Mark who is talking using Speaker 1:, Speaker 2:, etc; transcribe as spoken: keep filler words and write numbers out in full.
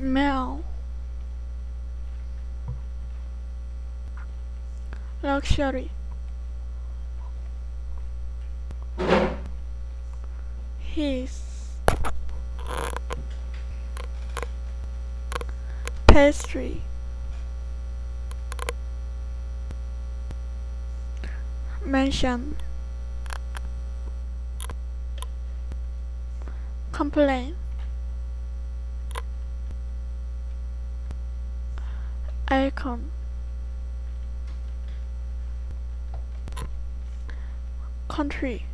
Speaker 1: Meow. Luxury. His. Pastry. Mention. Complain. Icon. Country.